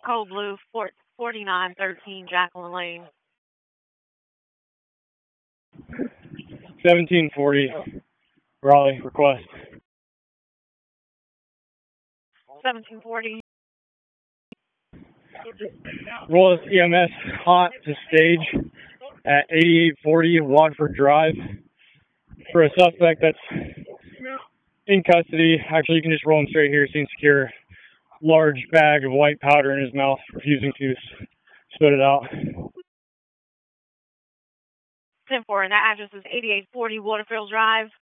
Code Blue, 4913 Jacqueline Lane. 1740 Raleigh, request. 1740. Roll EMS hot to stage at 8840 Watford Drive for a suspect that's in custody. Actually, you can just roll him straight here. Seems secure. Large bag of white powder in his mouth, refusing to spit it out. 10-4, and that address is 8840 Waterfield Drive.